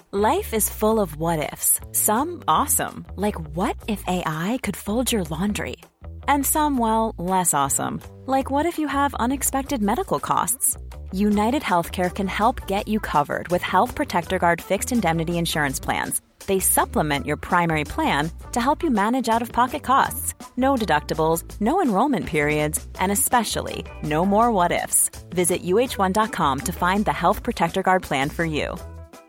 Life is full of what-ifs. Some awesome, like what if AI could fold your laundry? And some, well, less awesome, like what if you have unexpected medical costs? United Healthcare can help get you covered with Health Protector Guard fixed indemnity insurance plans. They supplement your primary plan to help you manage out-of-pocket costs. No deductibles, no enrollment periods, and especially no more what-ifs. Visit uh1.com to find the Health Protector Guard plan for you.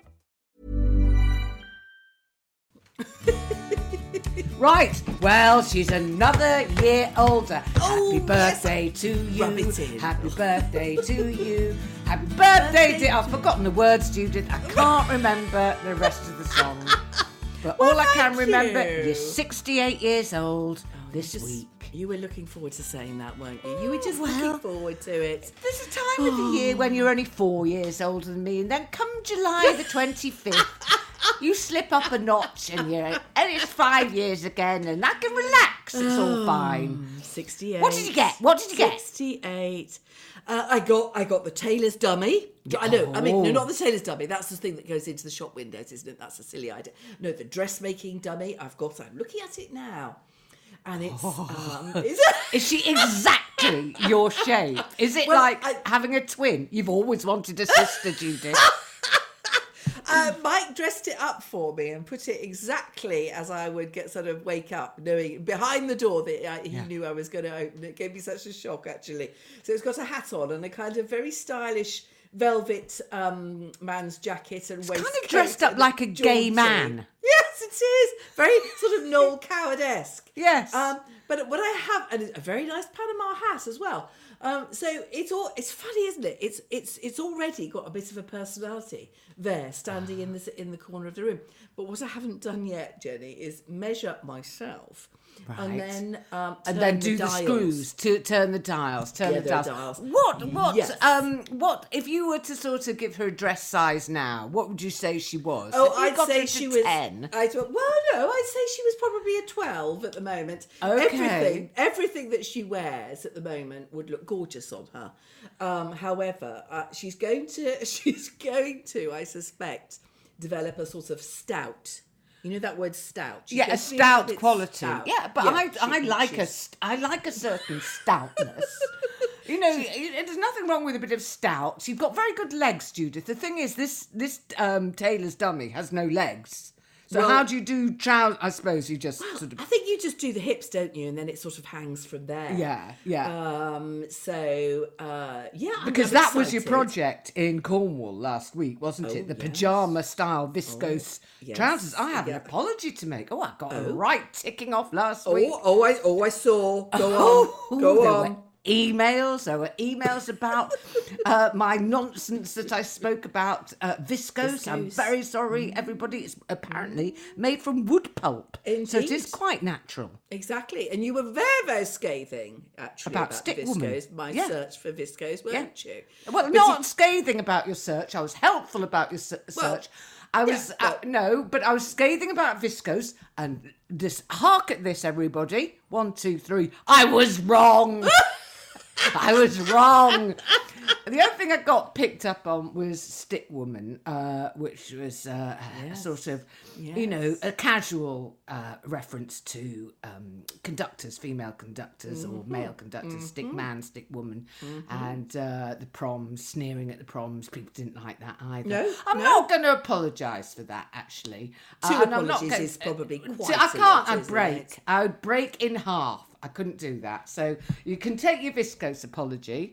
Right, well, she's another year older. Happy birthday to you. Rub it in. Happy birthday to you. Happy birthday, dear. I've forgotten the words, Judith. I can't remember the rest of the song. But all I can remember, you're 68 years old this week. You were looking forward to saying that, weren't you? You were just looking forward to it. There's a time of the year when you're only 4 years older than me, and then come July the 25th, you slip up a notch, and it's 5 years again, and I can relax. It's all fine. 68. What did you get? 68. I got the tailor's dummy. I know. I mean, no, not the tailor's dummy. That's the thing that goes into the shop windows, isn't it? That's a silly idea. No, the dressmaking dummy. I'm looking at it now. And it's... Is she exactly your shape? Is it having a twin? You've always wanted a sister, Judith. Mike dressed it up for me and put it exactly as I would wake up, knowing behind the door that he knew I was going to open. It gave me such a shock, actually. So it's got a hat on and a kind of very stylish velvet man's jacket and waistcoat. It's kind of dressed up like a gay man. Yes, it is. Very sort of Noel Coward-esque. Yes. But what I have, and a very nice Panama hat as well. So it's funny, isn't it? It's already got a bit of a personality there, standing in the corner of the room. But what I haven't done yet, Jenny, is measure myself. Right. And then do the screws to turn the dials. The dials. What? Yes. What if you were to sort of give her a dress size now? What would you say she was? Oh, I'd say she was 10. I'd say she was probably a 12 at the moment. Okay. Everything that she wears at the moment would look gorgeous on her. However, she's going to, I suspect, develop a sort of stout. You know that word stout? A stout quality. Stout. Yeah, but I like a certain stoutness. There's nothing wrong with a bit of stout. You've got very good legs, Judith. The thing is, this tailor's dummy has no legs. So how do you do trousers? I suppose you just sort of... I think you just do the hips, don't you? And then it sort of hangs from there. Yeah. I'm Because that was your excited. project in Cornwall last week, wasn't it? The pyjama-style viscose trousers. I have an apology to make. I got a right ticking off last week. I saw. Go on. There were emails about my nonsense that I spoke about viscose. I'm very sorry, everybody. It's apparently made from wood pulp. Indeed. So it is quite natural. Exactly. And you were very, very scathing, actually, About Stick viscose. Woman. My Yeah. search for viscose, weren't you? Well, not scathing about your search. I was helpful about your search. I was but I was scathing about viscose, and hark at this, everybody. 1, 2, 3. I was wrong. I was wrong. The other thing I got picked up on was Stick Woman, which was sort of, a casual reference to conductors, female conductors or male conductors, stick man, stick woman, and the proms, sneering at the proms. People didn't like that either. I'm not going to apologise for that, actually. Two apologies is probably quite I can't. isn't it? I would break in half. I couldn't do that. So you can take your viscose apology.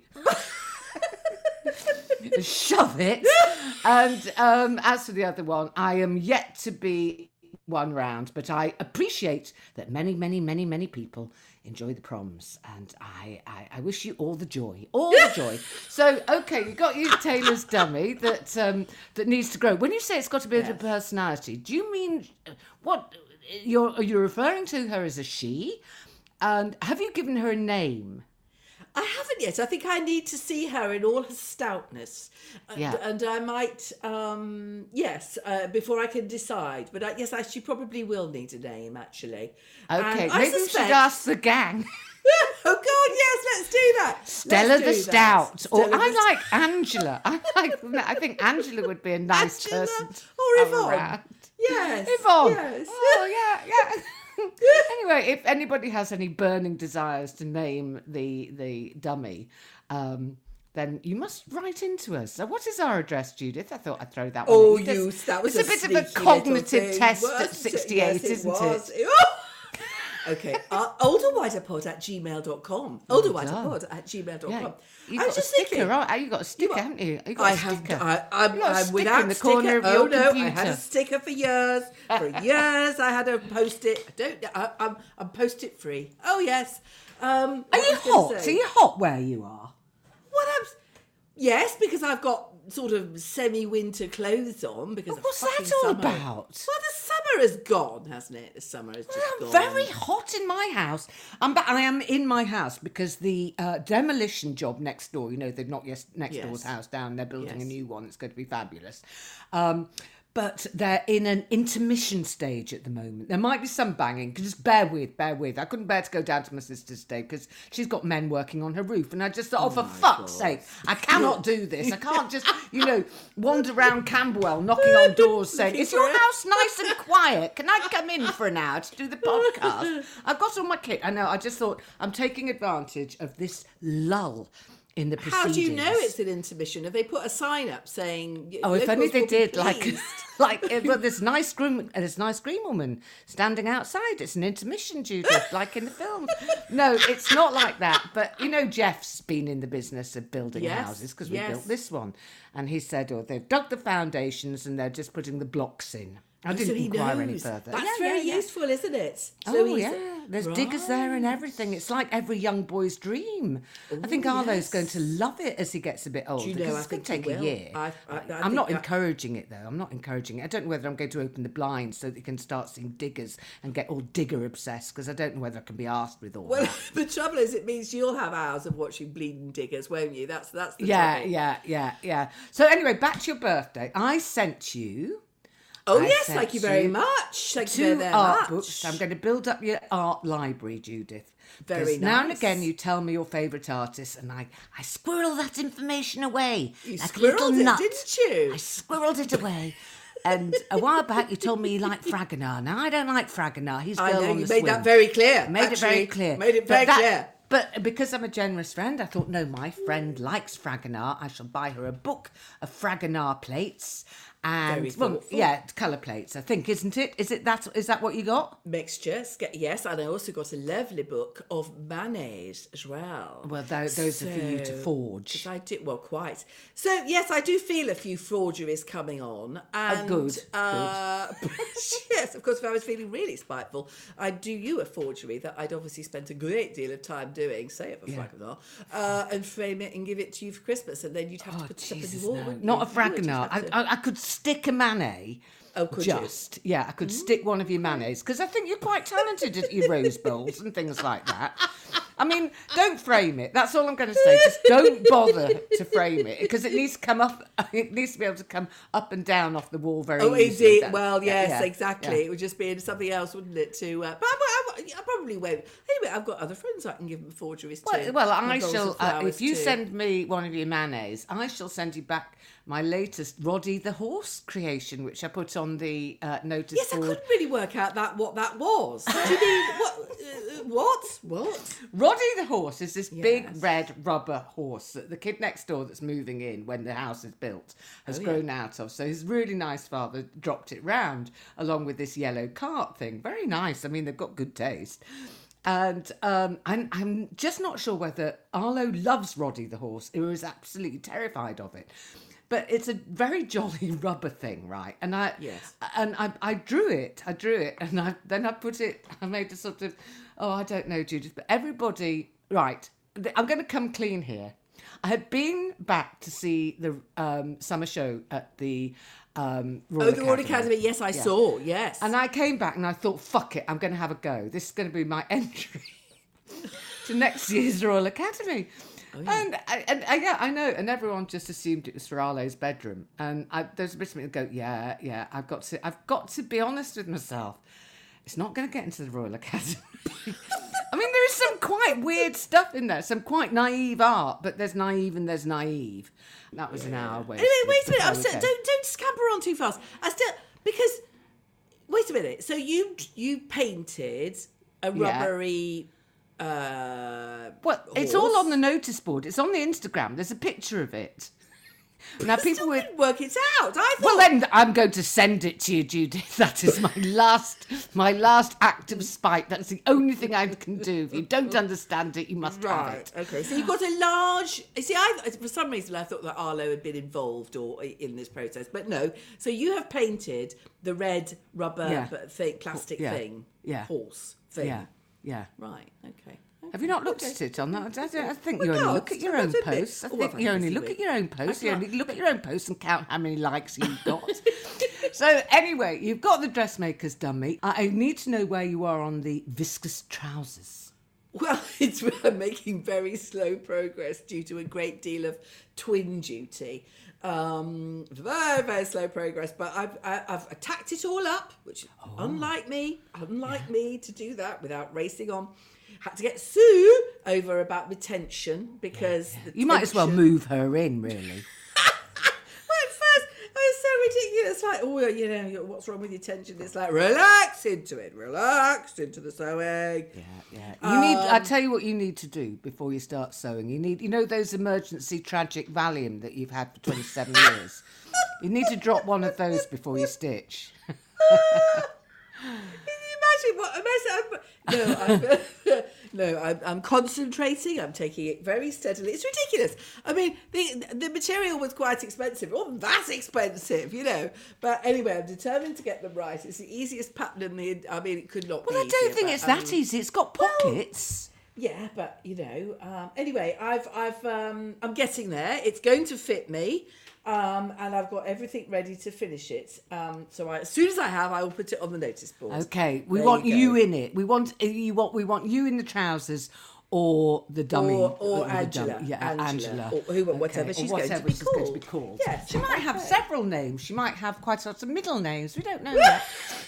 Shove it. And as for the other one, I am yet to be one round, but I appreciate that many, many, many, many people enjoy the proms, and I wish you all the joy. So, okay, you got your tailor's dummy that needs to grow. When you say it's got a bit of personality, do you mean what? Are you referring to her as a she? And have you given her a name? I haven't yet. I think I need to see her in all her stoutness. And I might, before I can decide. But she probably will need a name, actually. Okay, I maybe we should ask the gang. Oh God, yes, let's do that. Stella the Stout. Or I like Angela. I think Angela would be a nice Angela person. or Yvonne. Around. Yes. Yvonne. Yes. Oh, yeah. Anyway, if anybody has any burning desires to name the dummy, then you must write into us. So what is our address, Judith? I thought I'd throw that one Oh, in. that was it's a bit of a cognitive test at 68, isn't it? Okay, olderwriterpod@gmail.com. Olderwriterpod@gmail.com. Yeah. You've got a sticker, right? You got a sticker, haven't you? You got I a have. sticker. I'm without in the sticker. corner of Oh your no, computer. I had a sticker for years. For years, I had a post-it. I'm post-it free. Oh yes. Are you hot? Are you hot where you are? Yes, because I've got sort of semi-winter clothes on because What's of fucking that all summer. about? Well, the summer has gone, hasn't it? The summer has just gone. Very hot in my house. I am in my house because the demolition job next door, they've not yet next door's house down. They're building a new one. It's going to be fabulous. But they're in an intermission stage at the moment. There might be some banging. Just bear with. I couldn't bear to go down to my sister's today because she's got men working on her roof. And I just thought, for fuck's sake, I cannot do this. I can't just, wander around Camberwell knocking on doors saying, is your house nice and quiet? Can I come in for an hour to do the podcast? I've got all my kit. I know. I just thought I'm taking advantage of this lull in the proceedings. How do you know it's an intermission? Have they put a sign up saying? Oh, if only they did. But this nice green woman standing outside. It's an intermission, Judith, like in the film. No, it's not like that. But Jeff's been in the business of building houses because we built this one, and he said, they've dug the foundations and they're just putting the blocks in. I didn't inquire any further. That's very useful, isn't it? There's diggers there and everything. It's like every young boy's dream. I think Arlo's going to love it as he gets a bit older. Because it's going to take a year. I'm not encouraging it, though. I'm not encouraging it. I don't know whether I'm going to open the blinds so that you can start seeing diggers and get all digger obsessed, because I don't know whether I can be asked with all that. Well, the trouble is, it means you'll have hours of watching bleeding diggers, won't you? That's the trouble. Yeah. So anyway, back to your birthday. I sent you... Thank you very much. Thank you very art much. books. I'm going to build up your art library, Judith. Very nice. Now and again you tell me your favourite artists and I squirrel that information away. You like squirreled a little it, nut. didn't you? I squirreled it away. And a while back you told me you liked Fragonard. Now I don't like Fragonard. He's girl I know, on you the made swing. that very clear. Made it very clear. Clear. But because I'm a generous friend, I thought, no, my friend likes Fragonard. I shall buy her a book of Fragonard plates. And colour plates, I think, isn't it? Is that what you got? Mixtures, yes, and I also got a lovely book of mayonnaise as well. Well, those are for you to forge. I do, quite. So yes, I do feel a few forgeries coming on. And, good. Yes, of course. If I was feeling really spiteful, I'd do you a forgery that I'd obviously spent a great deal of time doing. Say it for Fragonard, and frame it and give it to you for Christmas, and then you'd have to put stuff in the wall. No. Not a Fragonard. I could stick a mayonnaise. Oh, could you? I could stick one of your mayonnaise because I think you're quite talented at your rose bowls and things like that. I mean, don't frame it. That's all I'm going to say. Just don't bother to frame it because it needs to come up. It needs to be able to come up and down off the wall very easily. Indeed. Well, yes, exactly. Yeah. It would just be something else, wouldn't it? But I probably won't. Anyway, I've got other friends I can give them forgeries to. Well, I shall. If you send me one of your mayonnaise, I shall send you back my latest Roddy the Horse creation, which I put on the notice board. Yes, I couldn't really work out what that was. Do you mean what? Roddy the Horse is this big red rubber horse that the kid next door that's moving in when the house is built has grown out of. So his really nice father dropped it round along with this yellow cart thing. Very nice. I mean, they've got good taste. And I'm just not sure whether Arlo loves Roddy the Horse or is absolutely terrified of it. But it's a very jolly rubber thing, right? And I drew it, and I made a sort of, I don't know, Judith, but everybody, right, I'm going to come clean here. I had been back to see the summer show at the Royal Academy. Royal Academy, yes, I saw, yes. And I came back and I thought, fuck it, I'm going to have a go. This is going to be my entry to next year's Royal Academy. Oh, yeah. And I know, and everyone just assumed it was for Arlo's bedroom. And there's a bit of me that go, I've got to be honest with myself. It's not going to get into the Royal Academy. I mean, there is some quite weird stuff in there, some quite naive art, but there's naive and there's naive. That was an hour wasted. Anyway, wait a minute. I'm still, don't scamper on too fast. Because wait a minute. So you painted a rubbery. Well, it's all on the notice board. It's on the Instagram. There's a picture of it. Now people would work it out. I thought. Well, then I'm going to send it to you, Judith. That is my last act of spite. That's the only thing I can do. If you don't understand it, you must have it. Okay. So you've got a large. See, for some reason I thought that Arlo had been involved or in this process, but no. So you have painted the red rubber plastic thing, horse thing. Yeah. Right. Okay. Have you not looked at it on that? I think you only look at your own posts. I think you only look at your own posts. You only look at your own posts and count how many likes you've got. So anyway, you've got the dressmaker's dummy. I need to know where you are on the viscous trousers. Well, I'm making very slow progress due to a great deal of twin duty. Very, very slow progress, but I've tacked it all up, which unlike me to do that without racing on. Had to get Sue over about the tension because you might as well move her in, really. Well, at first it was so ridiculous. Like, what's wrong with your tension? It's like relax into it, relax into the sewing. Yeah. You need. I tell you what you need to do before you start sewing. You need, those emergency tragic Valium that you've had for 27 years. You need to drop one of those before you stitch. Can you imagine what a mess? I'm concentrating. I'm taking it very steadily. It's ridiculous. I mean, the material was quite expensive. It wasn't that expensive, But anyway, I'm determined to get them right. It's the easiest pattern in the. I mean, it could not. Well, be I don't easier, think it's that easy. It's got pockets. Yeah, but anyway, I'm getting there. It's going to fit me. And I've got everything ready to finish it. So as soon as I will put it on the notice board. Okay, we want you in it. We want you in the trousers, or the dummy, or Angela. Angela, or whatever she's going to be called. Yes, she might have several names. She might have quite lots of middle names. We don't know yet.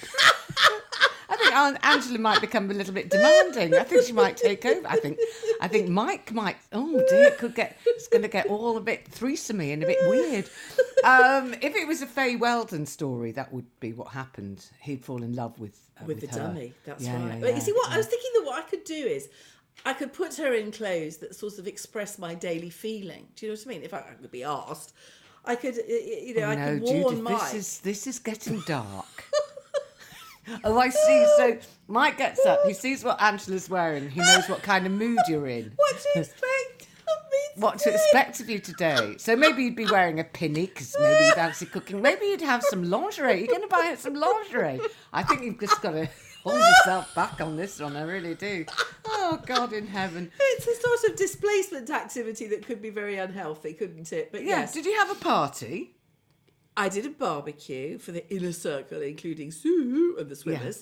I think Angela might become a little bit demanding. I think she might take over. I think Mike might. Oh dear, it's going to get all a bit threesomey and a bit weird. If it was a Faye Weldon story, that would be what happened. He'd fall in love with the her. Dummy. That's right. But you see, what I was thinking that what I could do is, I could put her in clothes that sort of express my daily feeling. Do you know what I mean? If I could be asked, I could, I could warn Judith, Mike. This is getting dark. Oh, I see. So Mike gets up. He sees what Angela's wearing. He knows what kind of mood you're in. What to expect of me What to expect of you today. So maybe you'd be wearing a pinny because maybe you fancy cooking. Maybe you'd have some lingerie. You're going to buy some lingerie. I think you've just got to hold yourself back on this one. I really do. Oh, God in heaven. It's a sort of displacement activity that could be very unhealthy, couldn't it? But yes. Did you have a party? I did a barbecue for the inner circle, including Sue and the swimmers,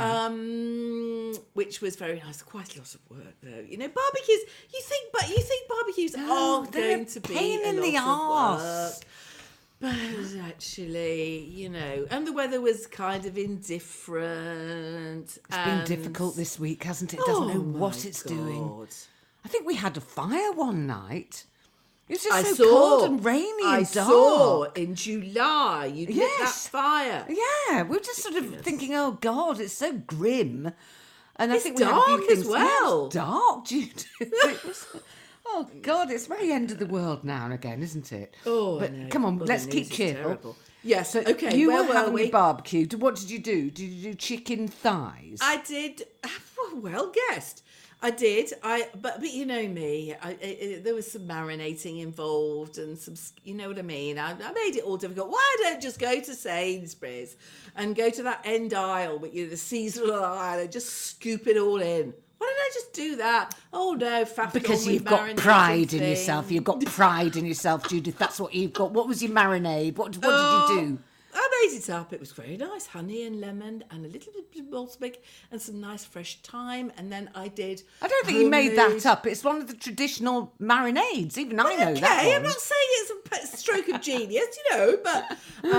which was very nice. Quite a lot of work, though. Barbecues. You think barbecues are going to be pain in the arse. But actually, and the weather was kind of indifferent. It's been difficult this week, hasn't it? It doesn't know what it's doing. I think we had a fire one night. It's just cold and rainy and dark. I saw in July you lit that fire. Yeah, we were just sort of thinking, oh God, it's so grim. And I think we dark had a few things. as well. It's dark, Jude. Oh God, it's very end of the world now and again, isn't it? Oh, but I know. Come on, Well, let's the keep news is cheerful. terrible. Yes, So okay. you where were having we? a barbecue. What did you do? Did you do chicken thighs? I did. Well guessed. I did. But you know me. There was some marinating involved and some. You know what I mean. I made it all difficult. Why don't just go to Sainsbury's and go to that end aisle, with the seasonal aisle, and just scoop it all in? Why don't I just do that? Oh no, because you've got pride in yourself. You've got pride in yourself, Judith. That's what you've got. What was your marinade? What did you do? I made it up. It was very nice, honey and lemon and a little bit of balsamic and some nice fresh thyme. And then I did. I don't think you made that up. It's one of the traditional marinades. Even I know that one. I'm not saying it's a stroke of genius, but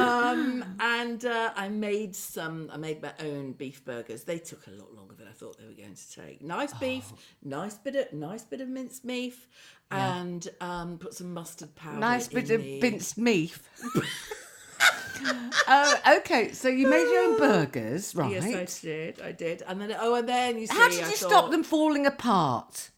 I made my own beef burgers. They took a lot longer than I thought they were going to take. Nice beef, nice bit of minced beef, and put some mustard powder. Nice bit of minced meat. Okay, so you made your own burgers, right? Yes, I did. And then you see, how did you stop them falling apart?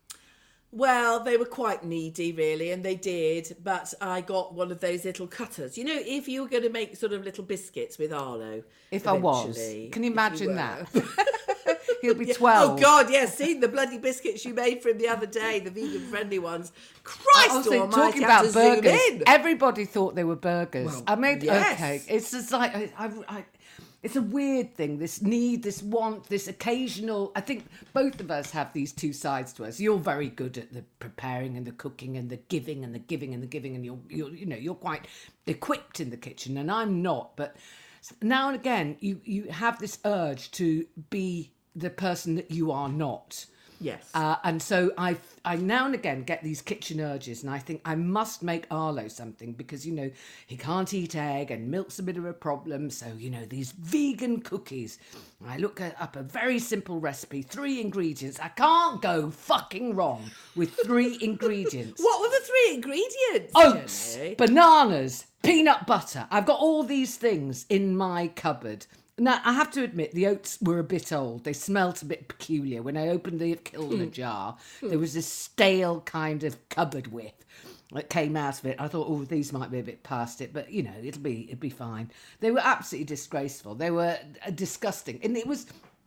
Well, they were quite needy, really, and they did. But I got one of those little cutters. If you were going to make sort of little biscuits with Arlo. If I was. Can you imagine that? He'll be 12. Oh, God, yes. See the bloody biscuits you made for him the other day, the vegan-friendly ones. Christ almighty, talking about burgers, zoom in. everybody thought they were burgers. Well, I made, yes. okay, it's just like, it's a weird thing, this need, this want, this occasional, I think both of us have these two sides to us. You're very good at the preparing and the cooking and the giving and the giving and the giving, and you're quite equipped in the kitchen, and I'm not, but now and again, you have this urge to be the person that you are not. Yes. And so I now and again get these kitchen urges, and I think I must make Arlo something because, he can't eat egg and milk's a bit of a problem. So, these vegan cookies. I look up a very simple recipe, 3 ingredients. I can't go fucking wrong with 3 ingredients. What were the 3 ingredients? Oats, Jenny? bananas, peanut butter. I've got all these things in my cupboard. Now, I have to admit, the oats were a bit old. They smelt a bit peculiar. When I opened the Kilner jar, there was this stale kind of cupboard whiff that came out of it. I thought, these might be a bit past it, but, it'll be fine. They were absolutely disgraceful. They were disgusting. And it was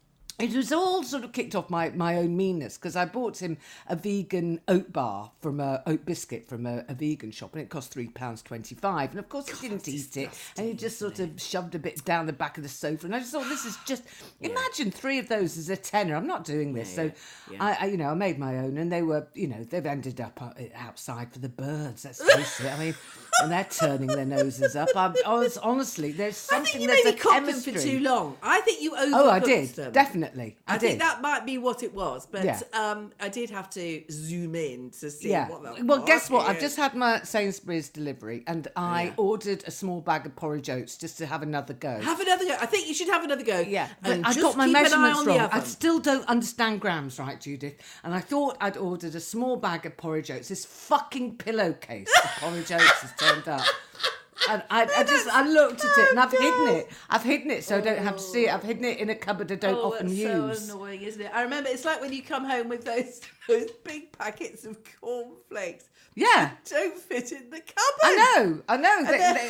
all sort of kicked off my own meanness, because I bought him a vegan oat bar oat biscuit from a vegan shop, and it cost £3.25. And of course he didn't eat it, and he just sort of shoved a bit down the back of the sofa. And I just thought, this is just, imagine 3 of those as a tenner. I'm not doing this. I made my own, and they were, they've ended up outside for the birds. Let's face it. I mean, and they're turning their noses up. I was honestly, there's something. I think you there's maybe a cooked chemistry. them for too long. I think you overcooked Oh, I did them. definitely. I think that might be what it was, but I did have to zoom in to see what that was. Well, guess what? I've just had my Sainsbury's delivery, and I ordered a small bag of porridge oats just to have another go. Have another go. I think you should have another go. Yeah, and but I just got my keep an eye measurements on the wrong. oven. I still don't understand grams, right, Judith? And I thought I'd ordered a small bag of porridge oats. This fucking pillowcase of porridge oats has turned up. And I looked at it, and I've hidden it. I've hidden it so I don't have to see it. I've hidden it in a cupboard I don't often that's use. So annoying, isn't it? I remember it's like when you come home with those big packets of cornflakes. Yeah. Don't fit in the cupboard. I know.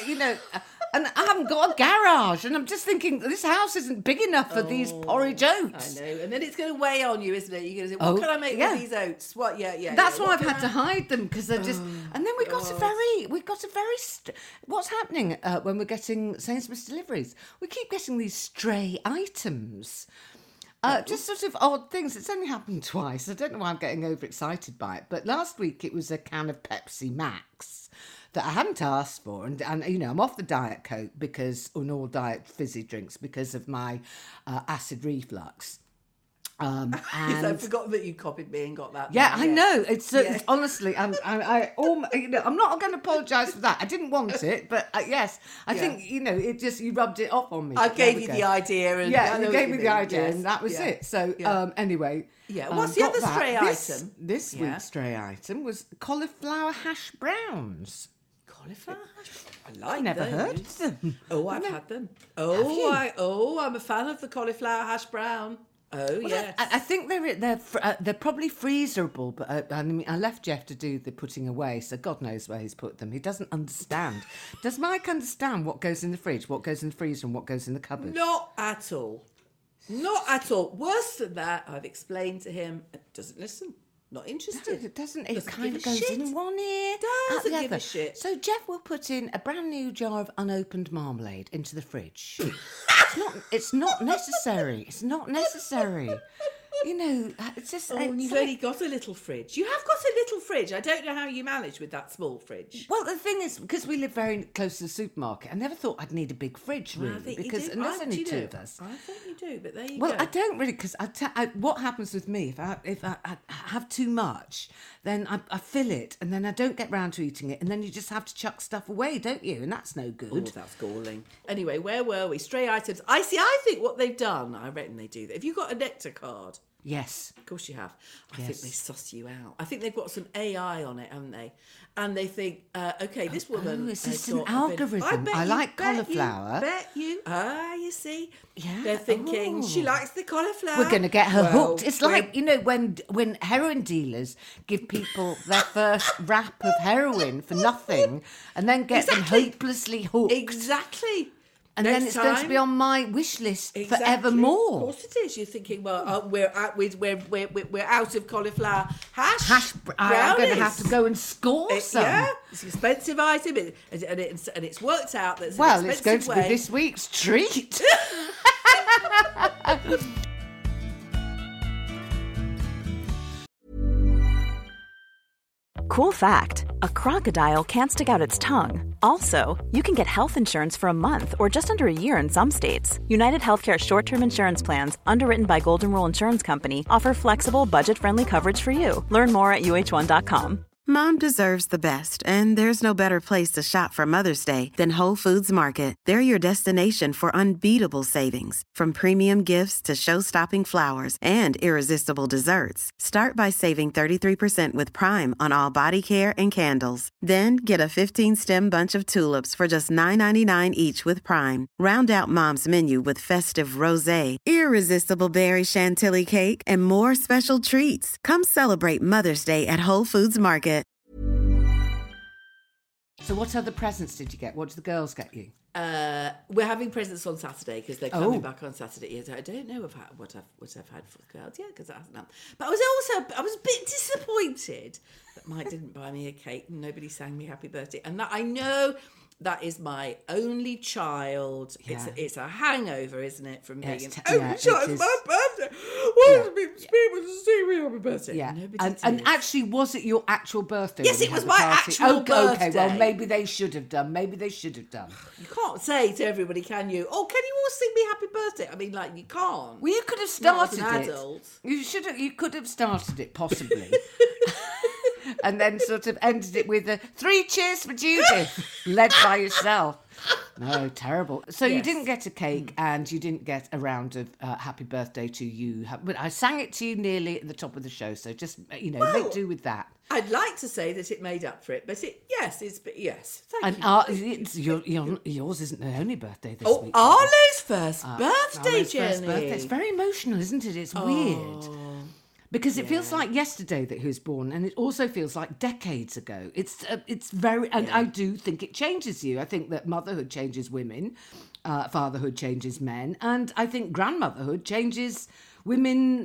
And I haven't got a garage, and I'm just thinking this house isn't big enough for these porridge oats. I know, and then it's going to weigh on you, isn't it? You're going to say, "What can I make with these oats?" What? Yeah. That's why I've had to hide them, because they're just. And then we got a very. What's happening when we're getting Sainsbury's deliveries? We keep getting these stray items. Just sort of odd things. It's only happened twice. I don't know why I'm getting overexcited by it. But last week it was a can of Pepsi Max that I hadn't asked for. And I'm off the Diet Coke and all diet fizzy drinks because of my acid reflux. And I've forgotten that you copied me and got that. Yeah, I know. It's honestly, I'm not going to apologise for that. I didn't want it, but yes, I think it just you rubbed it off on me. I gave you the idea, and you gave me the idea, and that was it. So anyway, what's the other stray item? This week's stray item was cauliflower hash browns. Cauliflower hash? I never heard of them. Oh, I've had them. I'm a fan of the cauliflower hash brown. Oh, yes. I think they're probably freezerable, but I left Jeff to do the putting away, so God knows where he's put them. He doesn't understand. Does Mike understand what goes in the fridge, what goes in the freezer, and what goes in the cupboard? Not at all. Not at all. Worse than that, I've explained to him. Doesn't listen. Not interested. No, it doesn't. It kind of goes in one ear, doesn't out the give other. a shit. So Jeff will put in a brand new jar of unopened marmalade into the fridge. It's not necessary. It's not necessary. It's just. You've only got a little fridge. You have got a little fridge. I don't know how you manage with that small fridge. Well, the thing is, because we live very close to the supermarket, I never thought I'd need a big fridge, really. I think because you do. and there's only two of us. I think you do, but there you Well, go. I don't really, because what happens with me, if I have too much, then I fill it, and then I don't get round to eating it, and then you just have to chuck stuff away, don't you? And that's no good. Oh, that's galling. Anyway, where were we? Stray items. I think what they've done, I reckon they do that. Have you got a Nectar card? Yes. Of course you have. I Yes. think they suss you out. I think they've got some AI on it, haven't they? And they think, okay, this woman. is this has an got a bit- algorithm? I like cauliflower. Bet you. You see. Yeah. They're thinking she likes the cauliflower. We're going to get her Well, hooked. It's like, when heroin dealers give people their first wrap of heroin for nothing and then get them Exactly. hopelessly hooked. Exactly. And then Next it's going to time- be on my wish list Exactly. forevermore. Of course it is. You're thinking, well, we're out of cauliflower hash. I'm going to brownies. have to go and score some. Yeah, it's an expensive item, and it's worked out that Well, an it's going expensive to be way. this week's treat. Cool fact, a crocodile can't stick out its tongue. Also, you can get health insurance for a month or just under a year in some states. United Healthcare short-term insurance plans, underwritten by Golden Rule Insurance Company, offer flexible, budget-friendly coverage for you. Learn more at uh1.com. Mom deserves the best, and there's no better place to shop for Mother's Day than Whole Foods Market. They're your destination for unbeatable savings, from premium gifts to show-stopping flowers and irresistible desserts. Start by saving 33% with Prime on all body care and candles. Then get a 15-stem bunch of tulips for just $9.99 each with Prime. Round out Mom's menu with festive rosé, irresistible berry chantilly cake, and more special treats. Come celebrate Mother's Day at Whole Foods Market. So what other presents did you get? What did the girls get you? We're having presents on Saturday because they're coming back on Saturday. Yes, I don't know what I've had for the girls yet because that hasn't happened. But I was a bit disappointed that Mike didn't buy me a cake and nobody sang me happy birthday. And that I know that is my only child. Yeah. It's a hangover, isn't it, from being an It's only yeah, child? it It's is. my birthday. Why does people to sing me happy birthday? Yeah, Nobody and did. actually, was it your actual birthday? Yes, when it you was had my the party? actual Okay, well, birthday. maybe they should have done. You can't say to everybody, can you? Oh, can you all sing me happy birthday? I mean, like, you can't. Well, you could have Not as started an it. adult. You could have started it possibly, and then sort of ended it with a 3 cheers for Judith, led by yourself. No, terrible. So you Yes. didn't get a cake, and you didn't get a round of happy birthday to you. But I sang it to you nearly at the top of the show, so just make do with that. I'd like to say that it made up for it, but yes. Thank And you. yours isn't the only birthday this Oh, week. Arlo's first birthday, Arlo's Jenny. first birthday. It's very emotional, isn't it? It's weird. Because it feels like yesterday that he was born, and it also feels like decades ago. It's very, and I do think it changes you. I think that motherhood changes women, fatherhood changes men, and I think grandmotherhood changes women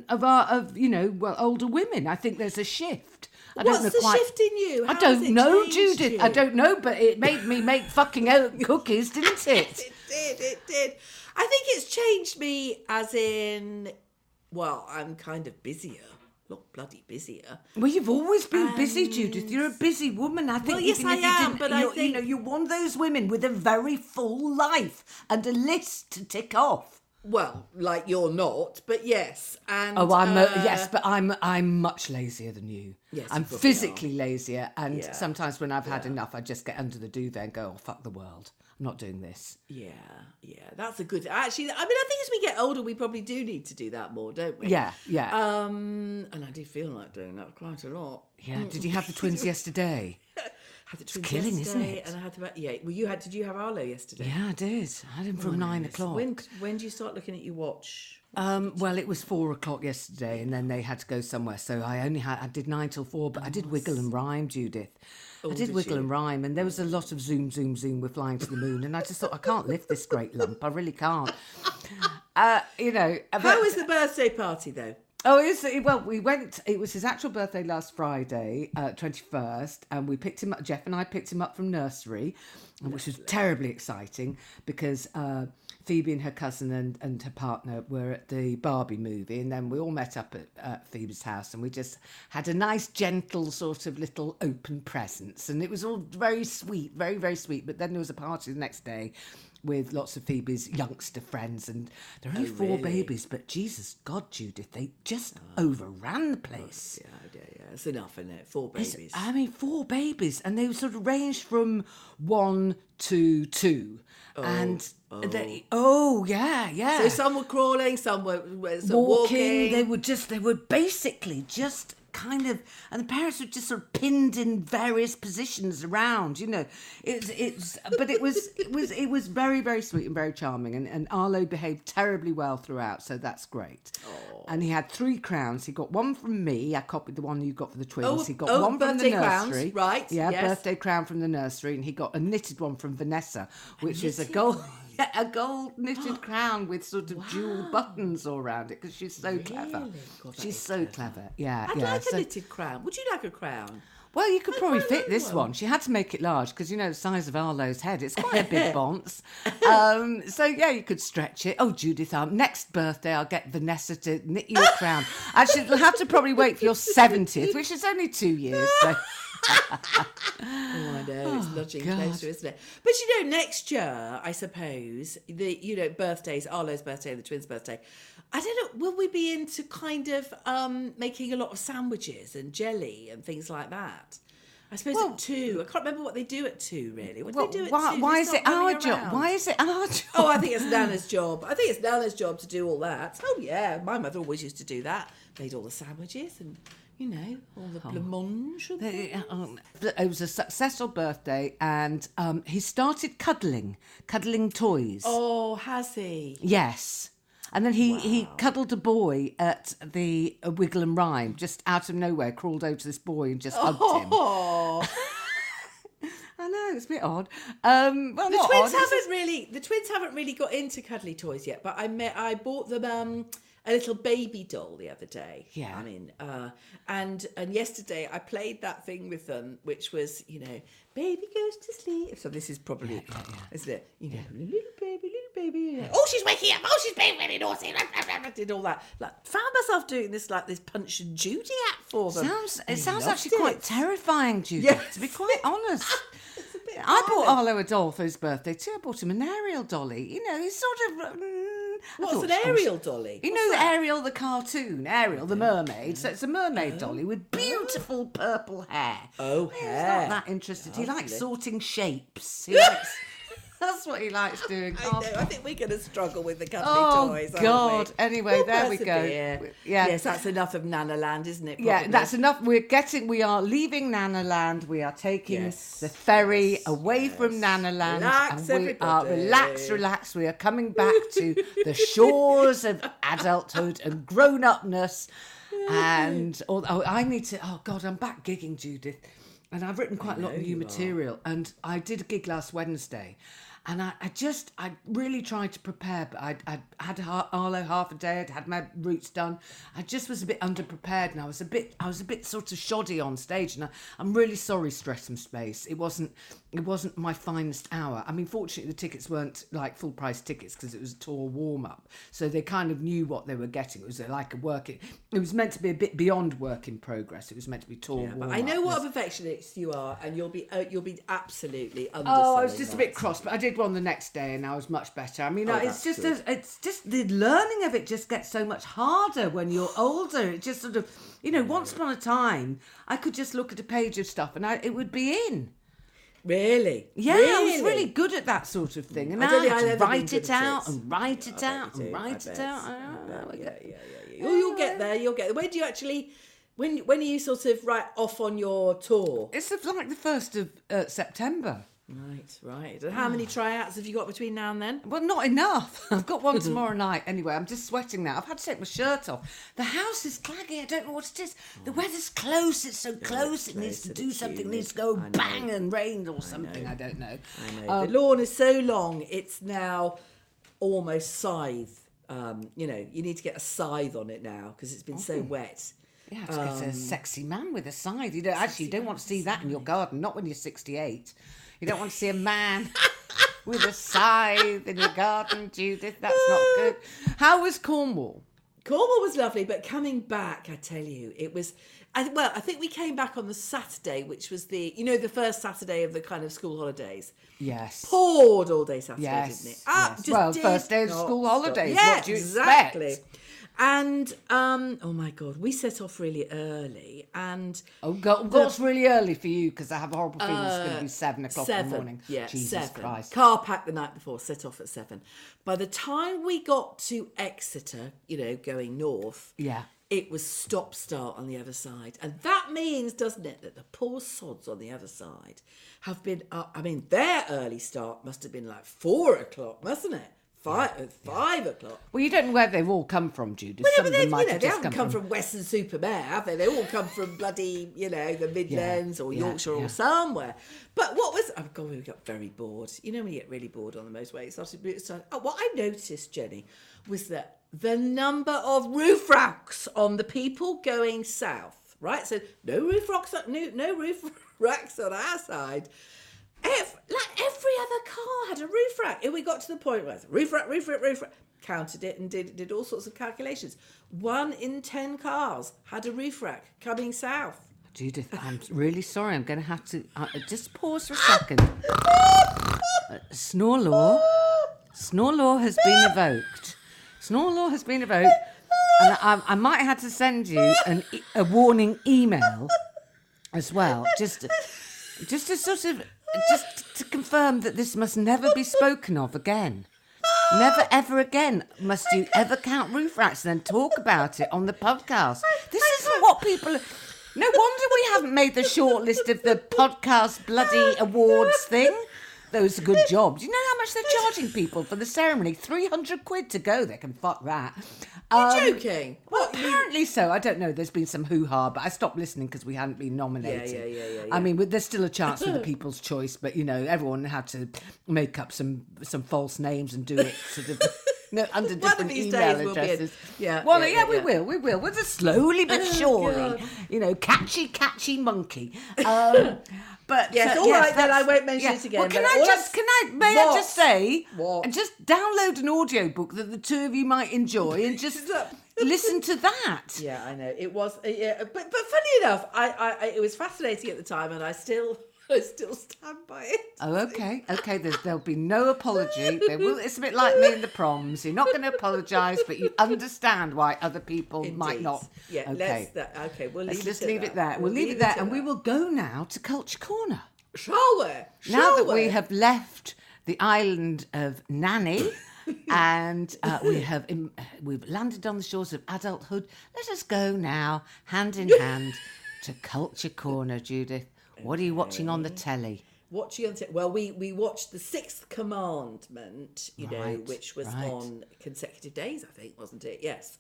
older women. I think there's a shift. I don't What's know the quite- shift in you? I How has don't it know, changed Judith. you? I don't know, but it made me make fucking oat cookies, didn't it? It did. I think it's changed me as in, well, I'm kind of busier. Not bloody busier. Well, you've always been busy, Judith. You're a busy woman. I think. Well, yes, even if I you am, didn't- but I think- you're one of those women with a very full life and a list to tick off. Well, like you're not, but yes. And Oh, yes, but I'm much lazier than you. Yes, I'm you probably physically lazier, and Yeah. sometimes when I've had enough, I just get under the duvet and go, "Oh, fuck the world. I'm not doing this." Yeah, that's a good. Actually, I think as we get older, we probably do need to do that more, don't we? Yeah. And I do feel like doing that quite a lot. Yeah. Did you have the twins yesterday? Had the twins killing, isn't yesterday, it? And I had the Well, Did you have Arlo yesterday? Yeah, I did. I had him from 9 o'clock. When do you start looking at your watch? Well, it was 4 o'clock yesterday, and then they had to go somewhere. So I did 9 till 4, but I did wiggle and rhyme, Judith. I did did wiggle you? and rhyme, and there was a lot of zoom, we're flying to the moon, and I just thought, I can't lift this great lump. I really can't. How was the birthday party though? Oh, we went, it was his actual birthday last Friday, 21st, and we picked him up, Jeff and I picked him up from nursery, which was terribly exciting because Phoebe and her cousin and her partner were at the Barbie movie, and then we all met up at Phoebe's house, and we just had a nice, gentle sort of little open presents, and it was all very sweet, very, very sweet. But then there was a party the next day with lots of Phoebe's youngster friends, and there are only 4 babies, but Jesus God, Judith, they just overran the place. Yeah, it's enough, isn't it? 4 babies. 4 babies, and they sort of ranged from 1 to 2. Yeah. So some were crawling, some were walking. They were basically just kind of, and the parents were just sort of pinned in various positions around, you know. It was very, very sweet and very charming, and Arlo behaved terribly well throughout, so that's great. And he had 3 crowns. He got one from me. I copied the one you got for the twins. He got one from the nursery. Crowns, right? Yeah, yes. Birthday crown from the nursery, and he got a knitted one from Vanessa, which is a gold knitted crown with sort of jewel buttons all around it, because she's so clever. God, she's so clever. Yeah, I'd like a knitted crown. Would you like a crown? Well, you could probably fit this one. She had to make it large because, you know, the size of Arlo's head. It's quite a big bonce. So, yeah, you could stretch it. Oh, Judith, next birthday I'll get Vanessa to knit you a crown. Actually, you'll have to probably wait for your 70th, which is only 2 years. So. I know, it's nudging closer, isn't it? But, you know, next year, I suppose, birthdays, Arlo's birthday and the twins' birthday, I don't know, will we be into kind of making a lot of sandwiches and jelly and things like that? I suppose at 2. I can't remember what they do at 2, really. What do they do at 2? Why is it our job? Why is it our job? Oh, I think it's Nana's job. I think it's Nana's job to do all that. Oh, yeah, my mother always used to do that. Made all the sandwiches and... You know, all the blancmange. It was a successful birthday, and he started cuddling toys. Oh, has he? Yes. And then he cuddled a boy at the Wiggle and Rhyme, just out of nowhere, crawled over to this boy and just hugged him. I know, it's a bit odd. The twins haven't really got into cuddly toys yet, but I bought them a little baby doll the other day. Yeah. I mean, and yesterday I played that thing with them, which was, you know, baby goes to sleep. So this is probably, isn't it? You know, little baby. Oh, she's waking up. Oh, she's being really naughty. Did all that. Like, found myself doing this Punch and Judy act for them. It sounds actually quite terrifying, Judy, to be quite honest. I bought Arlo a doll for his birthday too. I bought him an Ariel dolly. You know, he's sort of... What's an Ariel dolly? You know Ariel the cartoon, Ariel the mermaid. So it's a mermaid dolly with beautiful purple hair. Oh, He's hair. not that interested. Lovely. He likes sorting shapes. He likes... That's what he likes doing. I know. I think we're going to struggle with the cuddly toys. Oh, God. Anyway, there we go. Yeah. Yes, that's enough of Nana Land, isn't it? Probably? Yeah, that's enough. We are leaving Nana Land. We are taking the ferry away from Nana Land. Relax, and we are relax. We are coming back to the shores of adulthood and grown-upness. And I need to... Oh, God, I'm back gigging, Judith. And I've written quite a lot of new material. And I did a gig last Wednesday. And I really tried to prepare, but I'd had Arlo half a day. I'd had my roots done. I just was a bit underprepared, and I was a bit sort of shoddy on stage. And I'm really sorry, Streatham Space. It wasn't my finest hour. I mean, fortunately, the tickets weren't like full price tickets because it was a tour warm up, so they kind of knew what they were getting. It was like it was meant to be a bit beyond work in progress. It was meant to be tour warm up. I know what a perfectionist you are, and you'll be absolutely underselling. Oh, I was just a bit cross, but I did one the next day, and I was much better. I mean, it's just the learning of it just gets so much harder when you're older. It just sort of, you know, once upon a time, I could just look at a page of stuff and it would be in. Really? Yeah, I was really good at that sort of thing, and I had to write it out and write it out and write it out. Yeah. You'll get there. You'll get there. When do you actually? When are you sort of off on your tour? It's like the 1st of September. Right. And how many tryouts have you got between now and then? Well, not enough. I've got one tomorrow night. Anyway, I'm just sweating now. I've had to take my shirt off. The house is claggy. I don't know what it is. The weather's close. It's so close. It needs to do something. It needs to go bang and rain or something. I don't know. I know. The lawn is so long. It's now almost scythe. You need to get a scythe on it now because it's been so wet. Yeah, to get a sexy man with a scythe. You don't want to see that in your garden. Not when you're 68. You don't want to see a man with a scythe in your garden, Judith. That's not good. How was Cornwall? Cornwall was lovely, but coming back, I tell you, it was... I think we came back on the Saturday, which was the first Saturday of the kind of school holidays. Yes. Poured all day Saturday, Yes. didn't it? Yes. Well, first day of school holidays. Yeah, what do you exactly. expect? And, oh my God, we set off really early. And Oh, God, what's really early for you? Because I have a horrible feeling it's going to be 7 o'clock in the morning. Yeah, Jesus 7. Christ. Car packed the night before, set off at 7. By the time we got to Exeter, going north, Yeah. it was stop-start on the other side. And that means, doesn't it, that the poor sods on the other side have been up. I mean, their early start must have been like 4 o'clock, mustn't it? 5 o'clock. Well, you don't know where they've all come from, Judith. Well, Some no, of them might have they just haven't come from Weston-super-Mare, have they? They all come from bloody, the Midlands or Yorkshire or somewhere. But what was... Oh, God, we got very bored. You know when you get really bored on the motorway? What I noticed, Jenny, was that the number of roof racks on the people going south, right? So no roof racks on our side. Every other car had a roof rack. And we got to the point where it's roof rack. Counted it and did all sorts of calculations. 1 in 10 cars had a roof rack coming south. Judith, I'm really sorry. I'm going to have to just pause for a second. Snore law has been evoked. Snore law has been evoked. And I might have to send you a warning email as well. Just to sort of... Just to confirm that this must never be spoken of again. Never, ever again must you ever count roof racks and then talk about it on the podcast. This isn't what people... No wonder we haven't made the shortlist of the podcast bloody awards thing. Those are good jobs. You know how much they're charging people for the ceremony? 300 quid to go. They can fuck that. You're joking? Well, apparently so. I don't know. There's been some hoo-ha, but I stopped listening because we hadn't been nominated. Yeah. I mean, there's still a chance for the People's Choice, but, everyone had to make up some false names and do it sort of... under different email addresses. We will. We'll just slowly but surely. Catchy monkey. But yes, all right, then I won't mention it again. Well, may I just say, and just download an audiobook that the two of you might enjoy and just listen to that. Yeah, I know it was. But funny enough, I it was fascinating at the time, and I still stand by it. Oh, okay. There'll be no apology. It's a bit like me in the proms. You're not going to apologise, but you understand why other people might not. Yeah. Okay. Let's just leave it there. We'll leave it there, and we will go now to Culture Corner. Shall we? Now that we have left the island of Nanny. And we've landed on the shores of adulthood. Let us go now, hand in hand, to Culture Corner, Judith. What are you watching on the telly? Well, we watched The Sixth Commandment, which was on consecutive days, I think, wasn't it? Yes.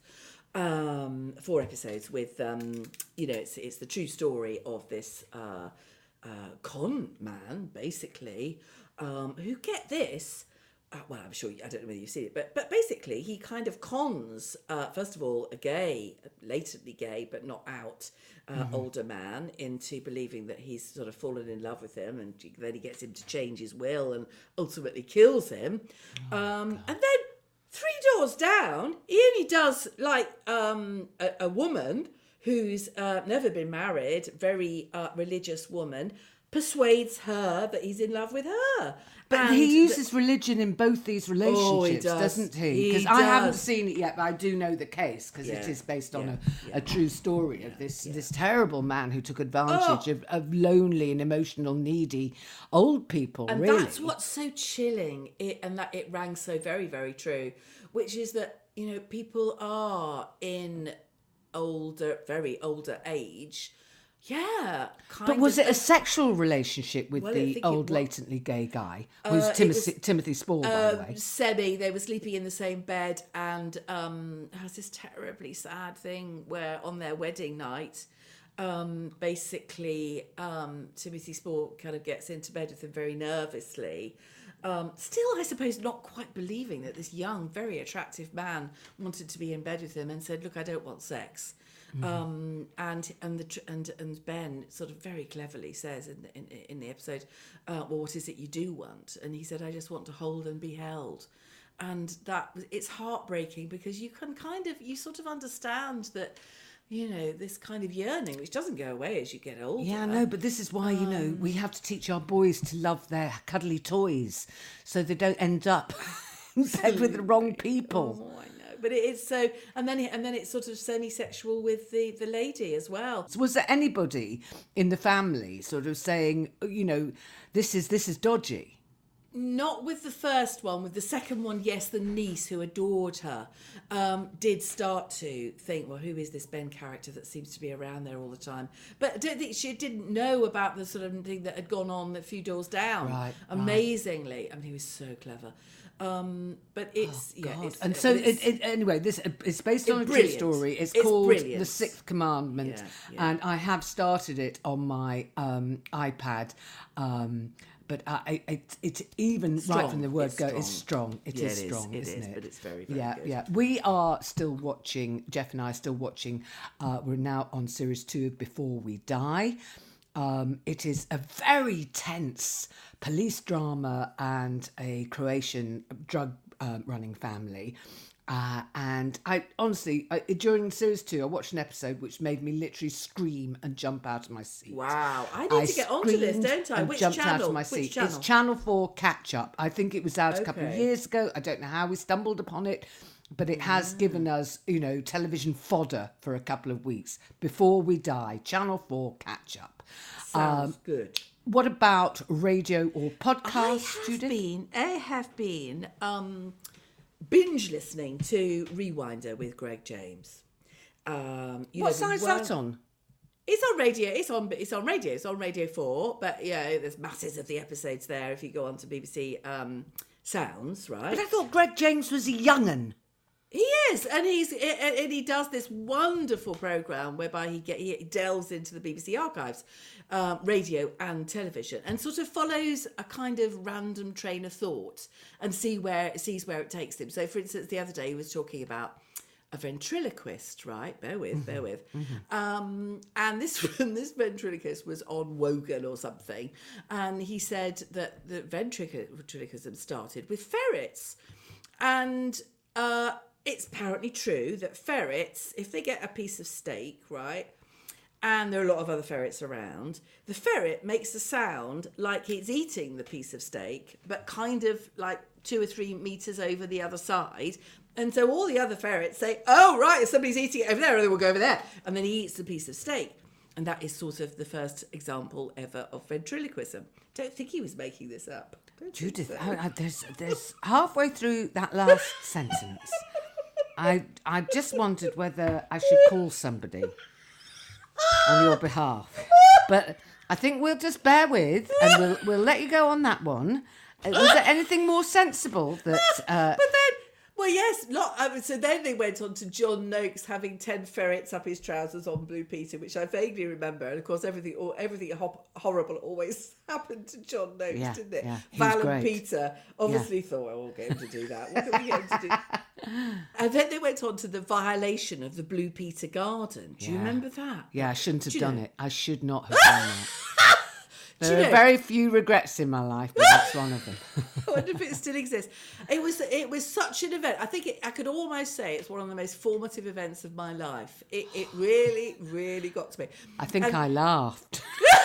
4 episodes with, it's the true story of this con man, basically, who, get this, well, I'm sure, I don't know whether you've seen it, but basically he kind of cons, first of all, a latently gay, but not out, older man into believing that he's sort of fallen in love with him, and then he gets him to change his will and ultimately kills him. And then 3 doors down, he only does like a woman who's never been married, very religious woman, persuades her that he's in love with her. But he uses religion in both these relationships, doesn't he? Because I haven't seen it yet, but I do know the case, because it is based on a true story of this terrible man who took advantage of lonely and emotional, needy old people, and really. That's what's so chilling, and that it rang so very, very true, which is that, people are in very older age. Yeah. But was it a sexual relationship with the old latently gay guy? Who's Timothy Spall, by the way? Semi. They were sleeping in the same bed, and has this terribly sad thing where on their wedding night, basically Timothy Spall kind of gets into bed with him very nervously. Still, I suppose, not quite believing that this young, very attractive man wanted to be in bed with him and said, "Look, I don't want sex." And Ben sort of very cleverly says in the episode, "Well, what is it you do want?" And he said, "I just want to hold and be held." And it's heartbreaking because you sort of understand that, this kind of yearning, which doesn't go away as you get older. Yeah, no, but this is why, we have to teach our boys to love their cuddly toys so they don't end up in bed with the wrong people. Oh, I know. But it is so, and then it's sort of semi-sexual with the lady as well. So was there anybody in the family sort of saying, this is dodgy? Not with the first one. With the second one, yes, the niece who adored her did start to think, well, who is this Ben character that seems to be around there all the time? But I don't think she didn't know about the sort of thing that had gone on a few doors down. Right. Amazingly. I mean, he was so clever. But it's anyway, this it's based on a true story. It's called The Sixth Commandment, and I have started it on my iPad. But it's even strong. Right from the word go, it's strong. It is strong, isn't it? But it's very, very good. Yeah. We are still watching. Jeff and I are still watching. We're now on series 2 of Before We Die. It is a very tense police drama and a Croatian drug running family. And I honestly, during series 2, I watched an episode which made me literally scream and jump out of my seat. Wow, I need to get onto this, don't I? Which jumped channel? Out of my seat. Which channel? It's Channel 4 Catch Up. I think it was out a couple of years ago. I don't know how we stumbled upon it, but it has given us, television fodder for a couple of weeks. Before We Die, Channel 4 Catch Up. Sounds good. What about radio or podcast, Judith? I have been binge listening to Rewinder with Greg James. What side's that on? It's on radio. It's on radio. It's on Radio 4. But there's masses of the episodes there if you go on to BBC Sounds, right? But I thought Greg James was a young'un. He is, and he does this wonderful programme whereby he delves into the BBC archives, radio and television, and sort of follows a kind of random train of thought and sees where it takes him. So, for instance, the other day he was talking about a ventriloquist, right? Bear with. And this ventriloquist was on Wogan or something, and he said that the ventriloquism started with ferrets, and it's apparently true that ferrets, if they get a piece of steak, right, and there are a lot of other ferrets around, the ferret makes a sound like it's eating the piece of steak, but kind of like 2 or 3 meters over the other side. And so all the other ferrets say, "Oh, right, somebody's eating it over there," and then we'll go over there. And then he eats the piece of steak. And that is sort of the first example ever of ventriloquism. Don't think he was making this up. Judith, there's halfway through that last sentence, I just wondered whether I should call somebody on your behalf. But I think we'll just bear with, and we'll let you go on that one. Was there anything more sensible that... But then... Well, yes. So then they went on to John Noakes having 10 ferrets up his trousers on Blue Peter, which I vaguely remember. And of course, everything horrible always happened to John Noakes, didn't it? Yeah, Val and Peter obviously thought, "Well, we'll get him to do that. What can we get him to do?" And then they went on to the violation of the Blue Peter Garden. Do you remember that? Yeah, I shouldn't have done it. I should not have done that. There are very few regrets in my life, but that's one of them. I wonder if it still exists. It was such an event. I think I could almost say it's one of the most formative events of my life. It really, really got to me. I think I laughed.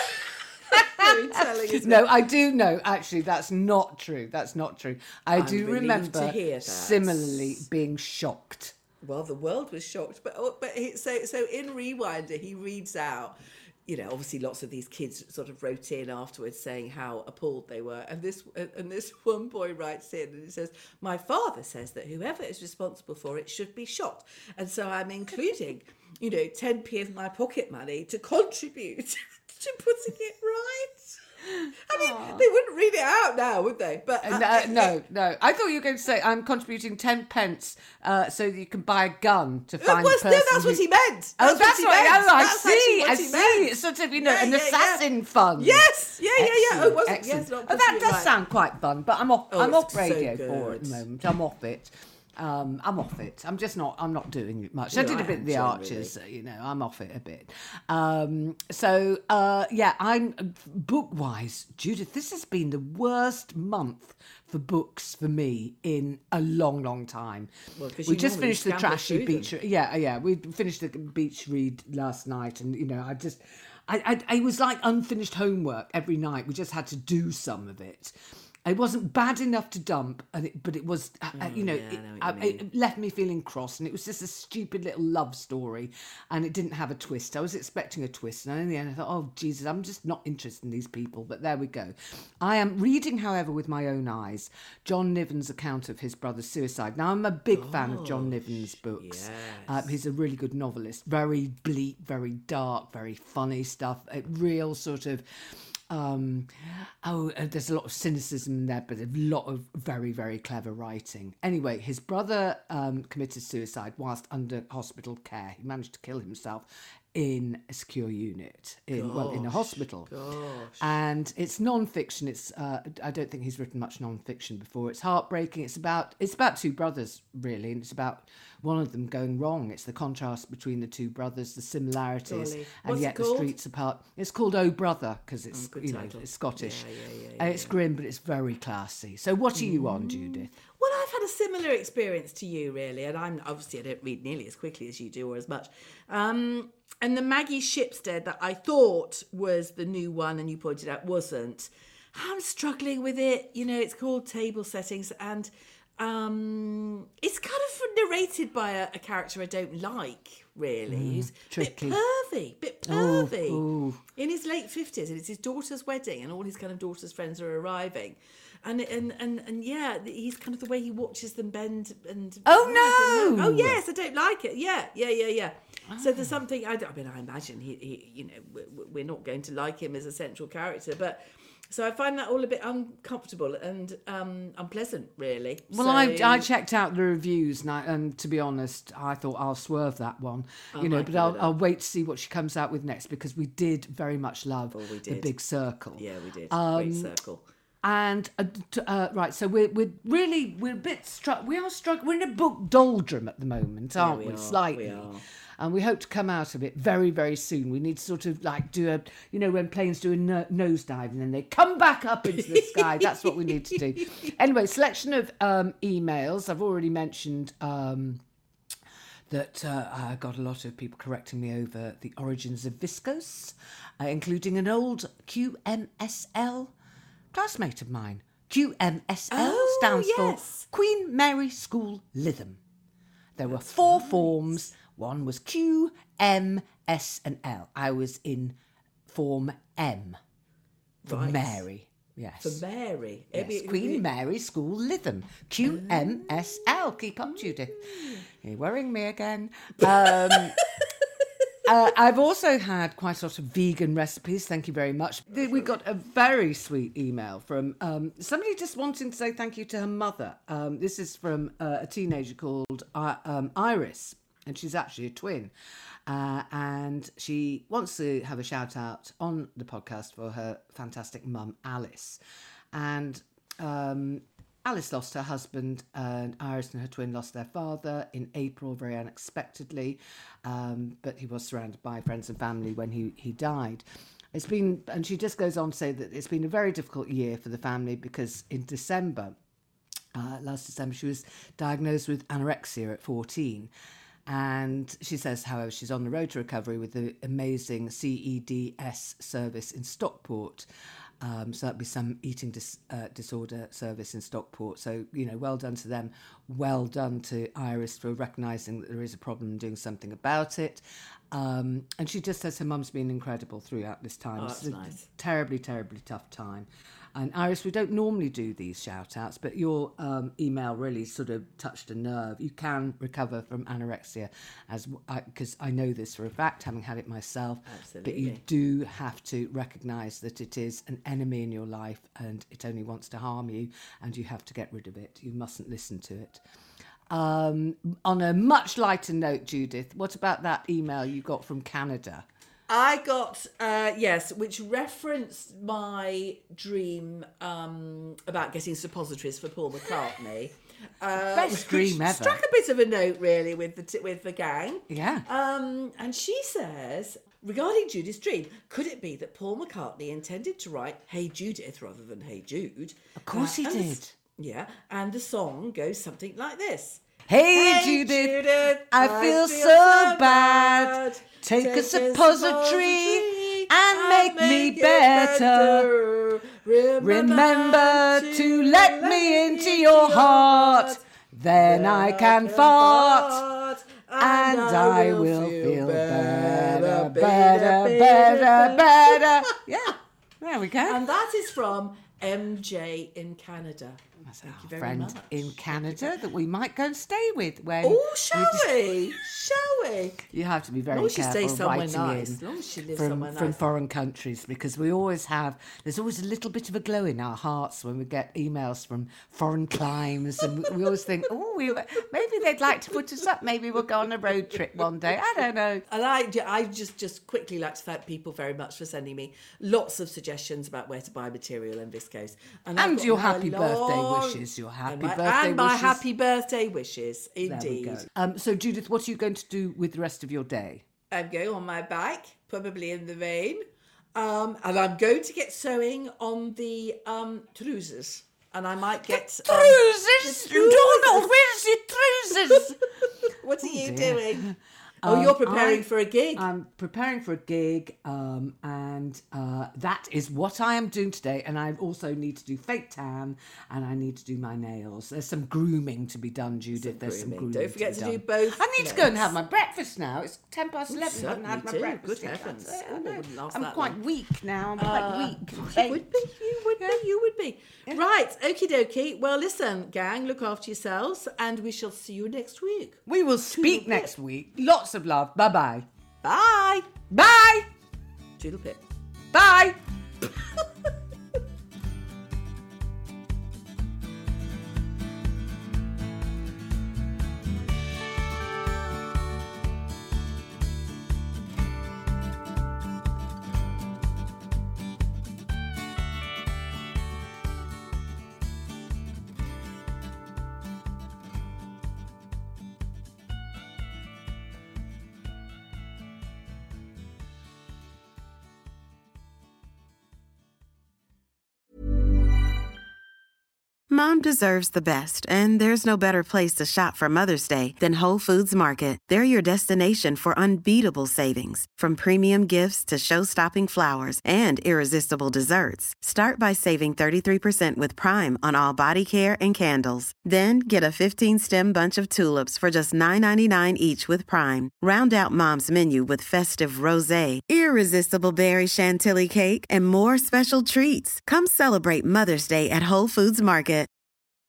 Telling, no, I do know. Actually, that's not true. I do remember to hear that. Similarly being shocked. Well, the world was shocked, but so in Rewinder, he reads out. Obviously lots of these kids sort of wrote in afterwards saying how appalled they were. And this one boy writes in and he says, "My father says that whoever is responsible for it should be shot. And so I'm including, 10p of my pocket money to contribute to putting it right." I mean, they wouldn't read it out now, would they? But no. I thought you were going to say I'm contributing 10 pence so that you can buy a gun to find the person. No, that's what he meant. That's right. I see. Meant. It's sort of, an assassin fund. Yes. Yeah. Excellent, Oh, wasn't excellent. yes, not that does sound quite fun, but I'm off Radio so 4 at the moment. I'm off it. I'm off it. I'm not doing it much. I did a bit of the Archers, I'm off it a bit. I'm book-wise, Judith, this has been the worst month for books for me in a long, long time. Well, we just finished the trashy beach. Yeah. We finished the beach read last night, and I was like unfinished homework every night. We just had to do some of it. It wasn't bad enough to dump, but it was, it left me feeling cross, and it was just a stupid little love story, and it didn't have a twist. I was expecting a twist, and in the end I thought, oh, Jesus, I'm just not interested in these people, but there we go. I am reading, however, with my own eyes, John Niven's account of his brother's suicide. Now, I'm a big fan of John Niven's books. Yes. He's a really good novelist, very bleak, very dark, very funny stuff, a real sort of... there's a lot of cynicism in there, but a lot of very, very clever writing. Anyway, his brother committed suicide whilst under hospital care. He managed to kill himself in a secure unit, in a hospital. Gosh. And it's non-fiction. It's I don't think he's written much non-fiction before. It's heartbreaking. It's about two brothers, really, and it's about one of them going wrong. It's the contrast between the two brothers, the similarities, and yet the streets apart. It's called Oh Brother because it's it's Scottish. Yeah. It's grim, but it's very classy. So what are you on, Judith? Well, I've had a similar experience to you, really, and I don't read nearly as quickly as you do or as much. And the Maggie Shipstead that I thought was the new one, and you pointed out wasn't. I'm struggling with it. It's called Table Settings, and it's kind of narrated by a character I don't like, really. He's tricky. Bit pervy. Ooh. In his late 50s, and it's his daughter's wedding, and all his kind of daughter's friends are arriving. And he's kind of the way he watches them bend and... Oh, no! Oh, yes, I don't like it. Yeah. So there's something... I imagine he we're not going to like him as a central character, but... So I find that all a bit uncomfortable and unpleasant, really. Well, I checked out the reviews, and to be honest, I thought I'll swerve that one, but I'll wait to see what she comes out with next, because we did very much love The Big Circle. Yeah, we did. Great Circle. And right, so we're a bit struck. We are struck. We're in a book doldrum at the moment, aren't we? Slightly. We are. And we hope to come out of it very, very soon. We need to sort of do a, when planes do a nosedive and then they come back up into the sky. That's what we need to do. Anyway, selection of emails. I've already mentioned that I got a lot of people correcting me over the origins of viscose, including an old QMSL classmate of mine. QMSL stands for Queen Mary School Lytham. There were 4 forms. One was Q, M, S and L. I was in Form M for Mary. Yes. For Mary. Yes. Queen Mary School Lytham. QMSL. Keep up, Judith. You're worrying me again. I've also had quite a lot of vegan recipes. Thank you very much. We got a very sweet email from somebody just wanting to say thank you to her mother. This is from a teenager called Iris. And she's actually a twin. And she wants to have a shout out on the podcast for her fantastic mum, Alice. And Alice lost her husband, and Iris and her twin lost their father in April, very unexpectedly. But he was surrounded by friends and family when he died. It's been, and she just goes on to say that it's been a very difficult year for the family, because in December, last December, she was diagnosed with anorexia at 14. And she says, however, she's on the road to recovery with the amazing CEDS service in Stockport. So that'd be some eating disorder service in Stockport. So, well done to them. Well done to Iris for recognising that there is a problem and doing something about it. And she just says her mum's been incredible throughout this time. Oh, that's nice. Terribly, terribly tough time. And Iris, we don't normally do these shout-outs, but your email really sort of touched a nerve. You can recover from anorexia, because I know this for a fact, having had it myself. Absolutely. But you do have to recognise that it is an enemy in your life and it only wants to harm you, and you have to get rid of it. You mustn't listen to it. On a much lighter note, Judith, what about that email you got from Canada? I got, yes, which referenced my dream about getting suppositories for Paul McCartney. Best dream ever. Struck a bit of a note, really, with the gang. Yeah. And she says, regarding Judith's dream, could it be that Paul McCartney intended to write Hey Judith rather than Hey Jude? Of course he did. And the song goes something like this. Hey Judith, I feel so bad. Take a suppository and make me better. Remember to let me into your heart. Then I can fart. And I will feel better, better. Yeah, there we go. And that is from MJ in Canada. Thank you very much. In Canada that we might go and stay with. When shall we? Shall we? You have to be very careful writing in from foreign countries, because we always have, there's always a little bit of a glow in our hearts when we get emails from foreign climes, and we always think, maybe they'd like to put us up, maybe we'll go on a road trip one day, I don't know. And I just quickly like to thank people very much for sending me lots of suggestions about where to buy material in Viscose. And your happy birthday wishes, my happy birthday wishes, indeed. There we go. So Judith, what are you going to do with the rest of your day? I'm going on my bike, probably in the rain, and I'm going to get sewing on the trousers, and I might get trousers. Donald, where's your trousers? What are you doing? You're preparing for a gig. I'm preparing for a gig, and that is what I am doing today. And I also need to do fake tan, and I need to do my nails. There's some grooming to be done, Judith. There's some grooming. Don't forget to do both. I need to go and have my breakfast now. It's 11:10. I haven't had my breakfast. Good heavens. I'm quite weak now. I'm quite weak. You would be. Yeah. Right, okie dokie. Well, listen, gang, look after yourselves, and we shall see you next week. We will speak next week. Lots of love. Bye-bye. Bye. Bye. Toodle pip. Bye. Mom deserves the best, and there's no better place to shop for Mother's Day than Whole Foods Market. They're your destination for unbeatable savings, from premium gifts to show-stopping flowers and irresistible desserts. Start by saving 33% with Prime on all body care and candles. Then get a 15-stem bunch of tulips for just $9.99 each with Prime. Round out Mom's menu with festive rosé, irresistible berry chantilly cake, and more special treats. Come celebrate Mother's Day at Whole Foods Market.